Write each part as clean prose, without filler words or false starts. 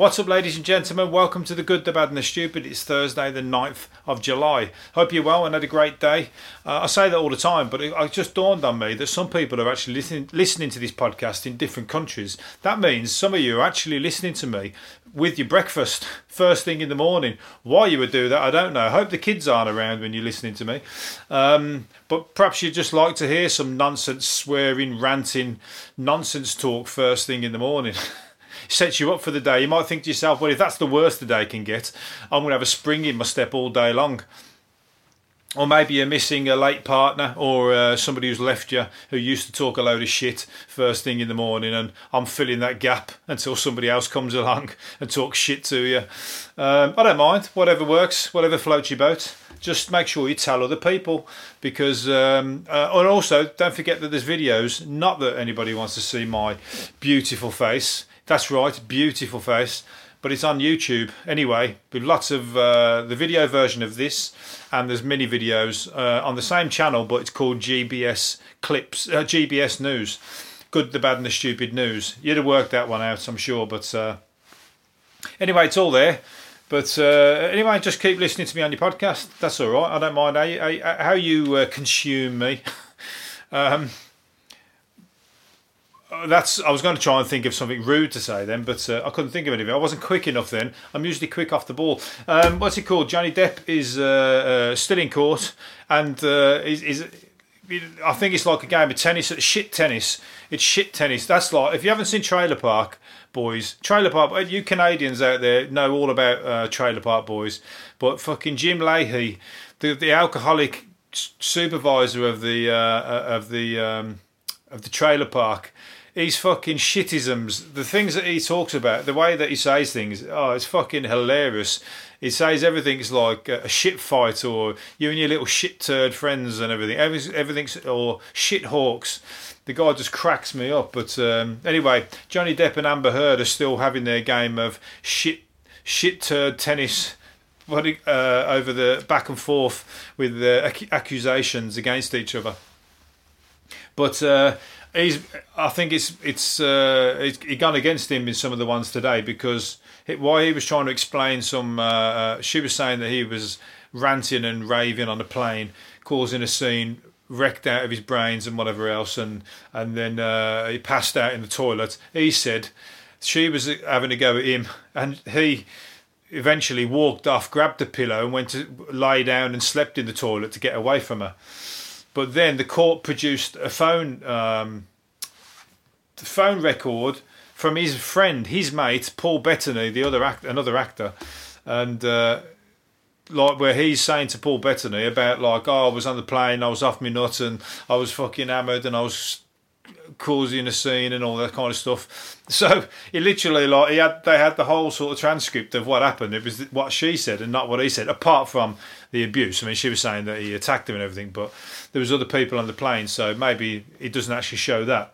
What's up, ladies and gentlemen? Welcome to the Good, the Bad and the Stupid. It's Thursday the 9th of July. Hope you're well and had a great day. I say that all the time, but it just dawned on me that some people are actually listening to this podcast in different countries. That means some of you are actually listening to me with your breakfast first thing in the morning. Why you would do that, I don't know. I hope the kids aren't around when you're listening to me. But perhaps you'd just like to hear some nonsense, swearing, ranting, nonsense talk first thing in the morning. Sets you up for the day. You might think to yourself, well, if that's the worst the day can get, I'm going to have a spring in my step all day long. Or maybe you're missing a late partner or somebody who's left you who used to talk a load of shit first thing in the morning, and I'm filling that gap until somebody else comes along and talks shit to you. I don't mind. Whatever works, whatever floats your boat. Just make sure you tell other people, because and also don't forget that there's videos. Not that anybody wants to see my beautiful face. That's right, beautiful face. But it's on YouTube anyway, with lots of the video version of this, and there's mini videos on the same channel, but it's called GBS Clips, GBS News, Good, the Bad and the Stupid News. You'd have worked that one out, I'm sure, but anyway, it's all there. But anyway, just keep listening to me on your podcast. That's all right. I don't mind how you consume me. I was going to try and think of something rude to say then, but I couldn't think of anything. I wasn't quick enough then. I'm usually quick off the ball. What's it called? Johnny Depp is still in court, and I think it's like a game of tennis. Shit tennis. It's shit tennis. That's like, if you haven't seen Trailer Park Boys, Trailer Park, you Canadians out there know all about Trailer Park Boys, but fucking Jim Leahy, the alcoholic supervisor of the trailer park. He's fucking shitisms. The things that he talks about, the way that he says things, it's fucking hilarious. He says everything's like a shit fight, or you and your little shit turd friends and everything. Everything's, or shit hawks. The guy just cracks me up. But anyway, Johnny Depp and Amber Heard are still having their game of shit turd tennis over the back and forth with the accusations against each other. But I think it's gone against him in some of the ones today, because while he was trying to explain some, she was saying that he was ranting and raving on the plane, causing a scene, wrecked out of his brains and whatever else, and then he passed out in the toilet. He said she was having a go at him, and he eventually walked off, grabbed a pillow and went to lie down and slept in the toilet to get away from her. But then the court produced a phone record from his friend, his mate, Paul Bettany, another actor, and like where he's saying to Paul Bettany about like, I was on the plane, I was off my nut, and I was fucking hammered, and I was causing a scene and all that kind of stuff. So he literally they had the whole sort of transcript of what happened. It was what she said and not what he said, apart from the abuse. I mean, she was saying that he attacked him and everything, but there was other people on the plane, so maybe it doesn't actually show that.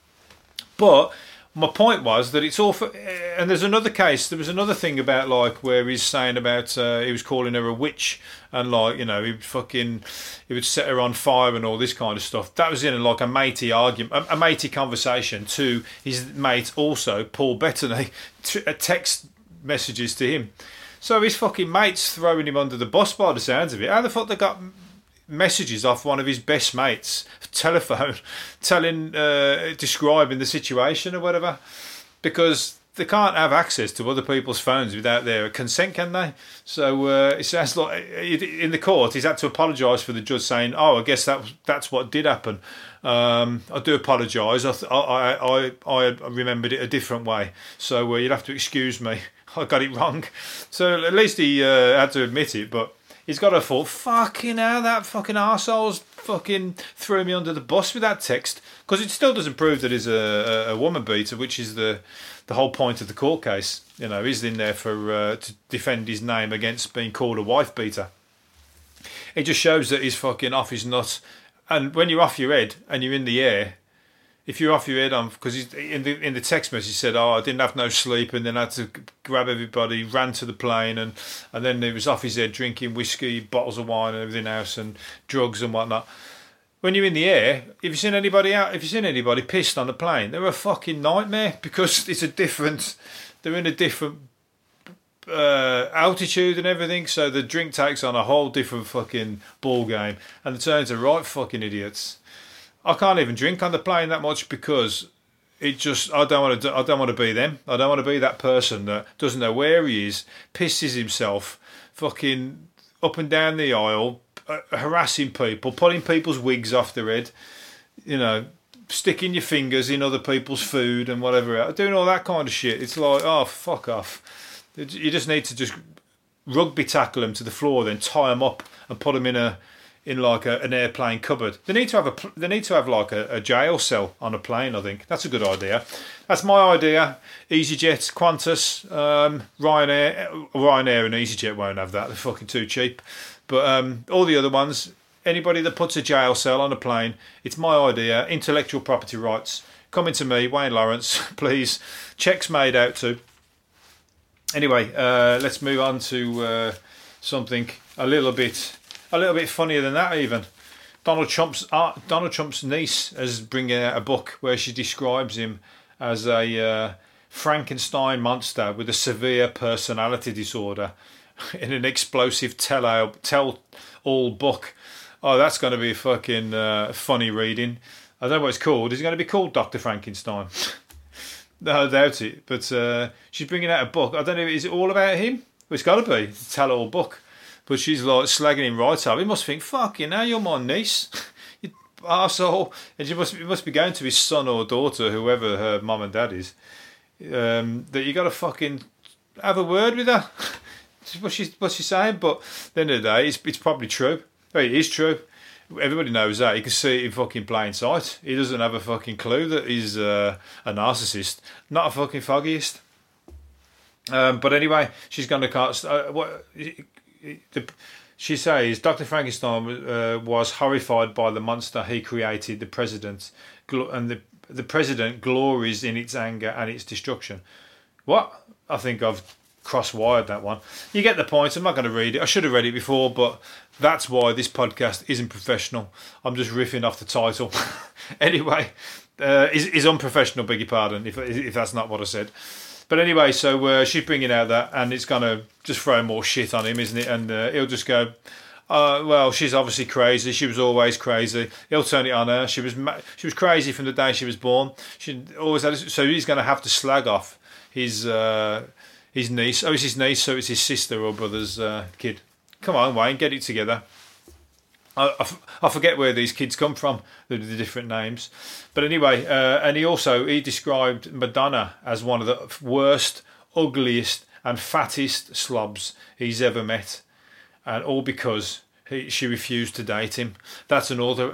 But my point was that it's all for, and there's another case. There was another thing about like where he's saying about he was calling her a witch, and like, you know, he would set her on fire and all this kind of stuff. That was in like a matey argument, a matey conversation to his mate, also Paul Bettany, text messages to him. So his fucking mate's throwing him under the bus by the sounds of it. How the fuck they got messages off one of his best mates' telephone describing the situation or whatever? Because they can't have access to other people's phones without their consent, can they? So it sounds like in the court he's had to apologise for the judge, saying, I guess that's what did happen. I do apologise. I remembered it a different way, so you'd have to excuse me. I got it wrong. So at least he had to admit it, but he's got to thought, fucking hell, that fucking arsehole's fucking threw me under the bus with that text, because it still doesn't prove that he's a woman beater, which is the whole point of the court case. You know, he's in there for to defend his name against being called a wife beater. It just shows that he's fucking off his nut. And when you're off your head and you're in the air, if you're off your head, because he's in the text message he said, I didn't have no sleep, and then I had to grab everybody, ran to the plane, and then he was off his head drinking whiskey, bottles of wine and everything else, and drugs and whatnot. When you're in the air, if you've seen anybody pissed on the plane, they're a fucking nightmare, because it's a different they're in a different altitude and everything, so the drink takes on a whole different fucking ball game, and the turns are right fucking idiots. I can't even drink on the plane that much because it just I don't want to be them. I don't want to be that person that doesn't know where he is, pisses himself, fucking up and down the aisle, harassing people, pulling people's wigs off their head, you know, sticking your fingers in other people's food and whatever else, doing all that kind of shit. It's like, oh, fuck off. You just need to just rugby tackle them to the floor, then tie them up and put them in an airplane cupboard. They need to have like a jail cell on a plane. I think that's a good idea. That's my idea. EasyJet, Qantas, Ryanair and EasyJet won't have that. They're fucking too cheap. But all the other ones, anybody that puts a jail cell on a plane, it's my idea. Intellectual property rights. Coming to me, Wayne Lawrence, please. Checks made out to. Anyway, let's move on to something a little bit funnier than that. Even Donald Trump's niece is bringing out a book where she describes him as a Frankenstein monster with a severe personality disorder in an explosive tell-all book. Oh, that's going to be fucking funny reading. I don't know what it's called. Is it going to be called Dr. Frankenstein? No, I doubt it. But she's bringing out a book. I don't know, is it all about him? Well, it's got to be. It's a tell-all book. But she's like slagging him right up. He must think, fuck you now, you're my niece. You arsehole. And she must be going to his son or daughter, whoever her mum and dad is, that you got to fucking have a word with her. What's she saying? But at the end of the day, it's probably true. Well, it is true. Everybody knows that. You can see it in fucking plain sight. He doesn't have a fucking clue that he's a narcissist. Not a fucking foggiest. But anyway, she's going to cast... she says, Dr. Frankenstein was horrified by the monster he created, the president, and the president glories in its anger and its destruction. What? I think I've cross-wired that one. You get the point. I'm not going to read it. I should have read it before, but that's why this podcast isn't professional. I'm just riffing off the title. Anyway, is unprofessional, beg your pardon, if that's not what I said. But anyway, so she's bringing out that, and it's going to just throw more shit on him, isn't it? And he'll just go, well, she's obviously crazy. She was always crazy. He'll turn it on her. She was crazy from the day she was born. She always had. So he's going to have to slag off his niece. Oh, it's his niece, so it's his sister or brother's kid. Come on, Wayne, get it together. I forget where these kids come from, the different names. But anyway, and he described Madonna as one of the worst, ugliest and fattest slobs he's ever met. And all because she refused to date him. That's another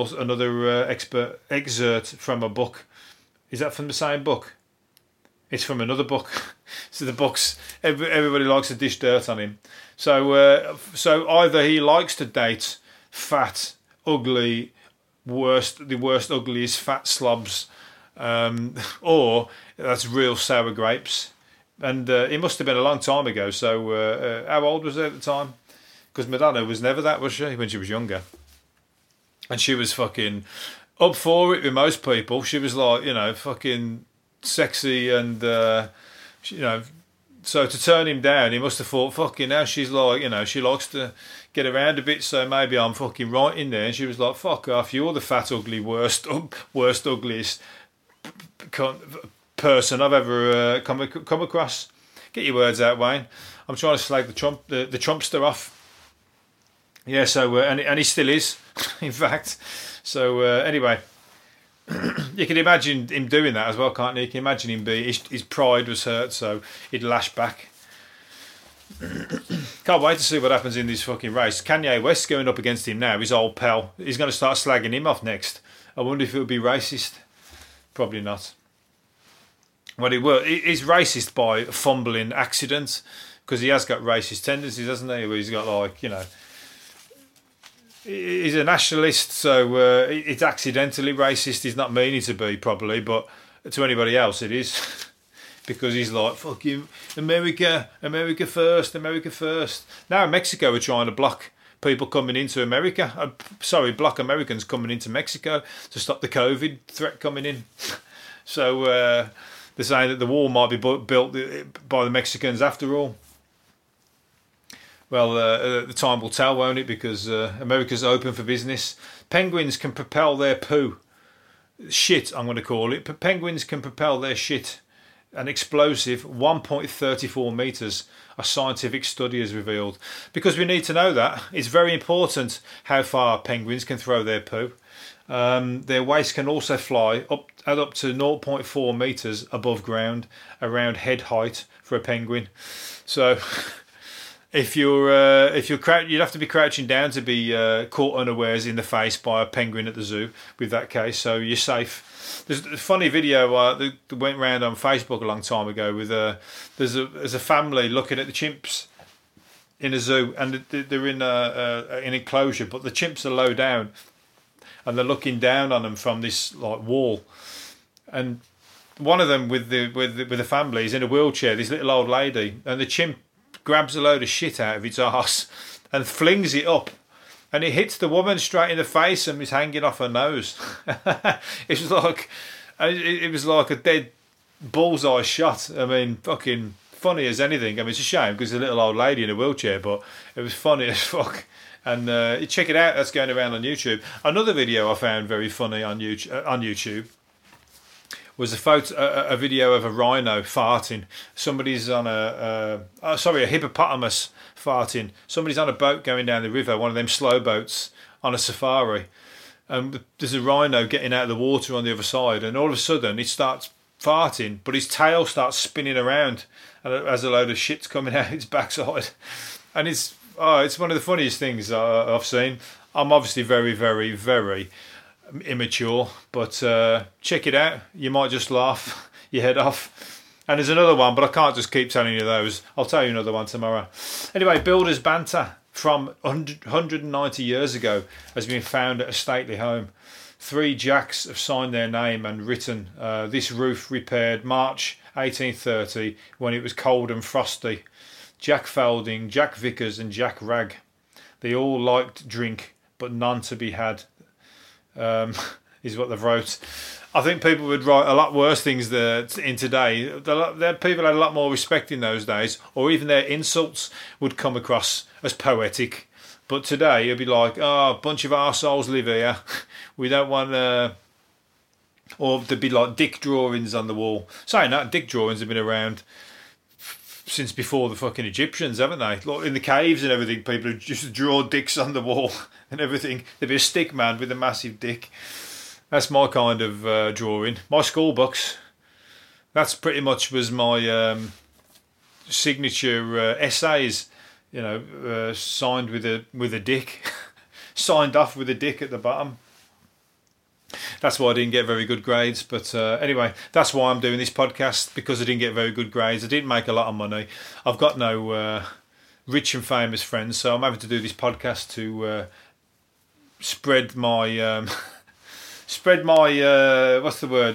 excerpt from a book. Is that from the same book? It's from another book. So the books, everybody likes to dish dirt on him. So either he likes to date fat, ugly, the worst, ugliest fat slobs, or that's real sour grapes. And it must have been a long time ago. So how old was he at the time? Because Madonna was never that, was she, when she was younger? And she was fucking up for it with most people. She was like, fucking sexy and, so to turn him down, he must have thought, fucking now she's like, she likes to get around a bit, so maybe I'm fucking right in there. And she was like, fuck off, you're the fat, ugly, worst, ugliest person I've ever come across. Get your words out, Wayne. I'm trying to slag the Trumpster off. Yeah, so, and he still is, in fact. So, anyway, you can imagine him doing that as well, can't you? You can imagine him his pride was hurt, so he'd lash back. Can't wait to see what happens in this fucking race. Kanye West going up against him now, his old pal. He's going to start slagging him off next. I wonder if it would be racist. Probably not. Well, he's racist by fumbling accident, because he has got racist tendencies, hasn't he? Where he's got he's a nationalist, so it's accidentally racist. He's not meaning to be, probably, but to anybody else it is. Because he's like, fuck you, America first, America first. Now Mexico are trying to block people coming into America. Block Americans coming into Mexico to stop the COVID threat coming in. So, They're saying that the wall might be built by the Mexicans after all. Well, the time will tell, won't it? Because America's open for business. Penguins can propel their poo. Shit, I'm going to call it. But penguins can propel their shit an explosive 1.34 metres, a scientific study has revealed. Because we need to know that. It's very important how far penguins can throw their poo. Their waste can also fly up to 0.4 metres above ground, around head height for a penguin. So if you'd have to be crouching down to be caught unawares in the face by a penguin at the zoo with that case, so you're safe. There's a funny video that went around on Facebook a long time ago with there's a family looking at the chimps in a zoo, and they're in an enclosure, but the chimps are low down, and they're looking down on them from this like wall, and one of them with the family is in a wheelchair, this little old lady, and the chimp grabs a load of shit out of its arse and flings it up, and it hits the woman straight in the face and is hanging off her nose. It was like a dead bullseye shot. I mean, fucking funny as anything. I mean, it's a shame because it's a little old lady in a wheelchair, but it was funny as fuck. And check it out. That's going around on YouTube. Another video I found very funny on YouTube was a video of a rhino farting. Somebody's on a hippopotamus farting. Somebody's on a boat going down the river, one of them slow boats on a safari. There's a rhino getting out of the water on the other side, and all of a sudden it starts farting, but his tail starts spinning around, and it has a load of shit coming out its backside. And it's one of the funniest things I've seen. I'm obviously very, very, very immature, but check it out. You might just laugh your head off. And there's another one, but I can't just keep telling you those. I'll tell you another one tomorrow. Anyway, builder's banter from 190 years ago has been found at a stately home. 3 Jacks have signed their name and written, this roof repaired March 1830 when it was cold and frosty. Jack Felding, Jack Vickers and Jack Ragg. They all liked drink, but none to be had. Is what they've wrote. I think people would write a lot worse things in today. People had a lot more respect in those days, or even their insults would come across as poetic. But today it'd be like, a bunch of arseholes live here. We don't want or there'd be like dick drawings on the wall. Saying that, dick drawings have been around since before the fucking Egyptians, haven't they? Like in the caves and everything, people would just draw dicks on the wall and everything. There'd be a stick man with a massive dick. That's my kind of drawing. My school books. That's pretty much was my signature essays. You know, signed with a dick, signed off with a dick at the bottom. That's why I didn't get very good grades. But anyway, that's why I'm doing this podcast, because I didn't get very good grades. I didn't make a lot of money. I've got no rich and famous friends, so I'm having to do this podcast to spread my what's the word?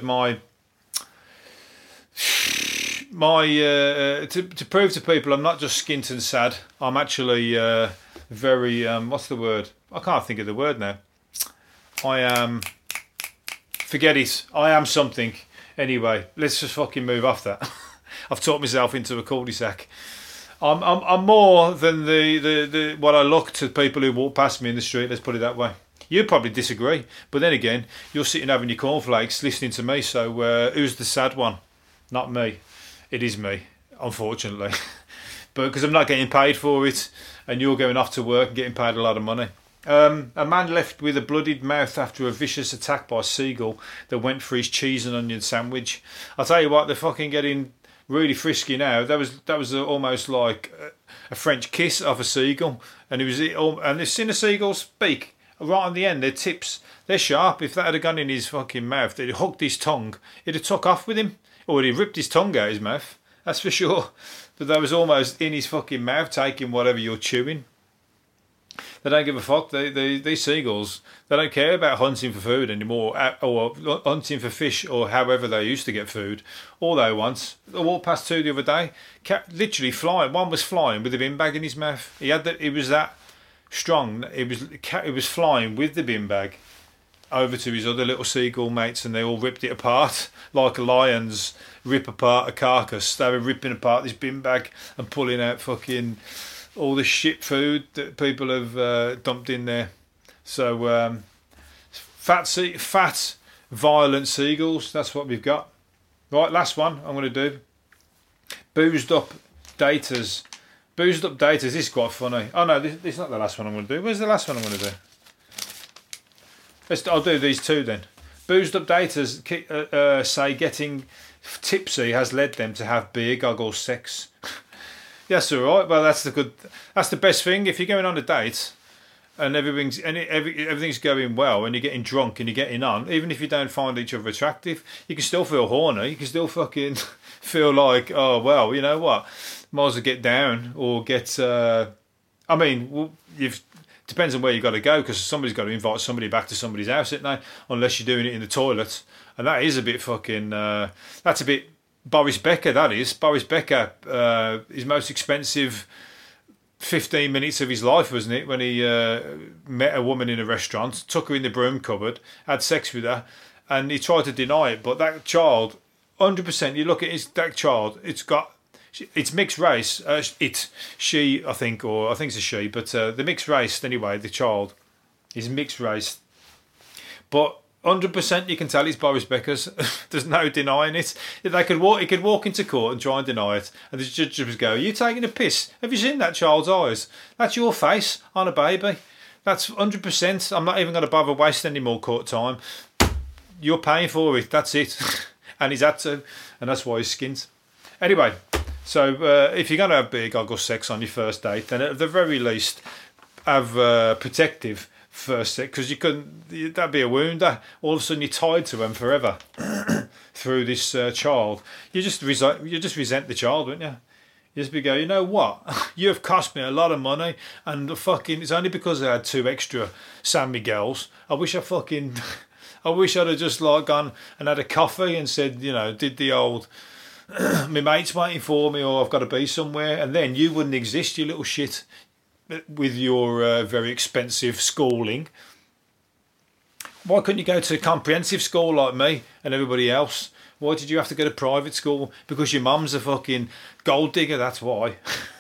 To prove to people I'm not just skint and sad. I'm actually very what's the word? I can't think of the word now. I am. Forget it. I am something. Anyway, let's just fucking move off that. I've talked myself into a cul-de-sac. I'm more than the what I look to people who walk past me in the street. Let's put it that way. You probably disagree, but then again, you're sitting having your cornflakes, listening to me. So who's the sad one? Not me. It is me, unfortunately. But because I'm not getting paid for it, and you're going off to work and getting paid a lot of money. A man left with a bloodied mouth after a vicious attack by a seagull that went for his cheese and onion sandwich. I'll tell you what, they're fucking getting really frisky now. That was almost like a French kiss of a seagull, and they've seen a seagull's beak. Right on the end, their tips, they're sharp. If that had gone in his fucking mouth, they'd have hooked his tongue. It'd have took off with him, or he'd ripped his tongue out his mouth. That's for sure. But that was almost in his fucking mouth, taking whatever you're chewing. They don't give a fuck. These seagulls, they don't care about hunting for food anymore, or hunting for fish, or however they used to get food. All they want. I walked past 2 the other day, literally flying. One was flying with a bin bag in his mouth. He was that strong. It was flying with the bin bag over to his other little seagull mates, and they all ripped it apart like lions rip apart a carcass. They were ripping apart this bin bag and pulling out fucking all the shit food that people have dumped in there. So fat, violent seagulls. That's what we've got. Right, last one I'm going to do. Boozed up daters. Boozed up daters. This is quite funny. Oh no, this is not the last one I'm going to do. Where's the last one I'm going to do? I'll do these two then. Boozed up daters say getting tipsy has led them to have beer goggles sex. Yes, all right. Well, that's the best thing. If you're going on a date and everything's going well and you're getting drunk and you're getting on, even if you don't find each other attractive, you can still feel horny. You can still fucking feel like, oh well, you know what, might as well get down or get. I mean, depends on where you got to go, because somebody's got to invite somebody back to somebody's house, isn't they? Unless you're doing it in the toilet, and that is a bit fucking. That's a bit Boris Becker. That is Boris Becker. His most expensive 15 minutes of his life, wasn't it, when he met a woman in a restaurant, took her in the broom cupboard, had sex with her, and he tried to deny it. But that child, 100%. You look at that child. It's mixed race. She, I think it's a she, but the mixed race anyway. The child is mixed race, but 100% you can tell it's Boris Becker's. There's no denying it. He could walk into court and try and deny it, and the judge would go, "Are you taking a piss? Have you seen that child's eyes? That's your face on a baby. That's 100%. I'm not even going to bother wasting any more court time. You're paying for it. That's it." And he's had to, and that's why he's skint. Anyway. So if you're going to have beer goggle sex on your first date, then at the very least have protective first sex, because that'd be a wound. All of a sudden you're tied to them forever through this child. You just resent the child, wouldn't you? You just go, you know what? You have cost me a lot of money, and it's only because I had 2 extra San Miguels. I wish I'd have just gone and had a coffee and said, did the old. My mate's waiting for me, or I've got to be somewhere, and then you wouldn't exist, you little shit, with your very expensive schooling. Why couldn't you go to comprehensive school like me and everybody else? Why did you have to go to private school? Because your mum's a fucking gold digger, that's why.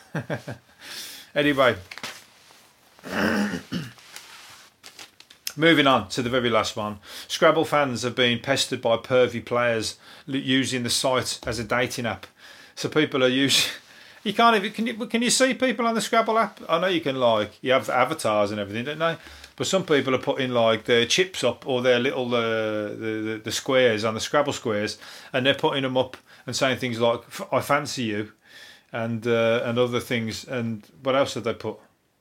Anyway. Moving on to the very last one. Scrabble fans have been pestered by pervy players using the site as a dating app. So people are using. You can't even. Can you see people on the Scrabble app? I know you can. You have avatars and everything, don't they? But some people are putting their chips up, or their little the squares on the Scrabble squares, and they're putting them up and saying things like "I fancy you," and other things. And what else have they put?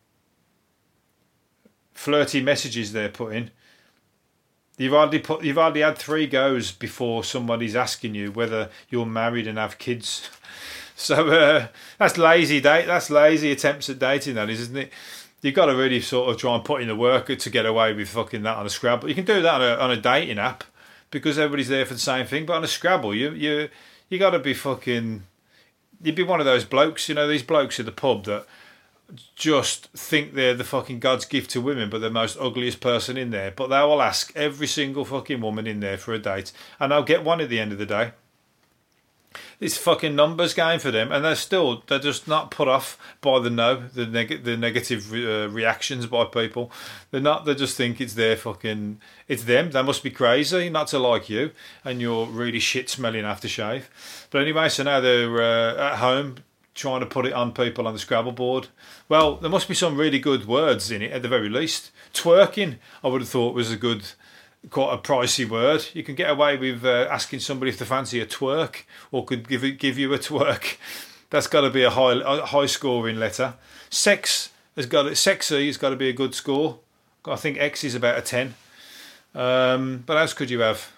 Flirty messages they're putting. You've hardly had 3 goes before somebody's asking you whether you're married and have kids. So that's lazy date. That's lazy attempts at dating, that is, isn't it? You've got to really sort of try and put in the work to get away with fucking that on a Scrabble. You can do that on a dating app because everybody's there for the same thing. But on a Scrabble, you got to be fucking. You'd be one of those blokes, these blokes at the pub that just think they're the fucking God's gift to women, but the most ugliest person in there. But they will ask every single fucking woman in there for a date, and they'll get one at the end of the day. It's fucking numbers game for them, and they're just not put off by the negative reactions by people. They just think it's them. They must be crazy not to like you, and you're really shit smelling aftershave. But anyway, so now they're at home trying to put it on people on the Scrabble board. Well, there must be some really good words in it at the very least. Twerking, I would have thought, was quite a pricey word. You can get away with asking somebody if they fancy a twerk, or could give you a twerk. That's got to be a high scoring letter. Sexy has got to be a good score. I think X is about a 10. But else could you have?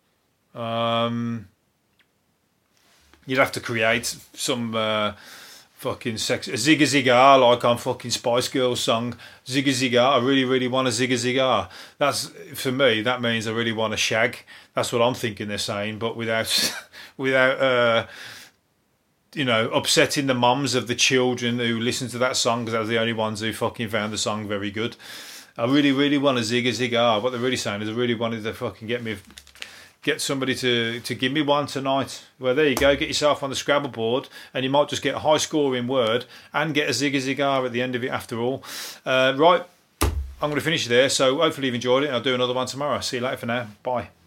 You'd have to create some fucking sex, a zigga zigga, like on fucking Spice Girls song, zigga zigga. I really, really want a zigga zigga. That's, for me, that means I really want a shag. That's what I'm thinking they're saying, but without upsetting the mums of the children who listen to that song, because they're the only ones who fucking found the song very good. I really, really want a Zigga Ziggar. What they're really saying is I really wanted to fucking get somebody to give me one tonight. Well, there you go. Get yourself on the Scrabble board, and you might just get a high score in Word and get a Zigga Ziggar at the end of it after all. Right, I'm going to finish there. So hopefully you've enjoyed it. I'll do another one tomorrow. See you later for now. Bye.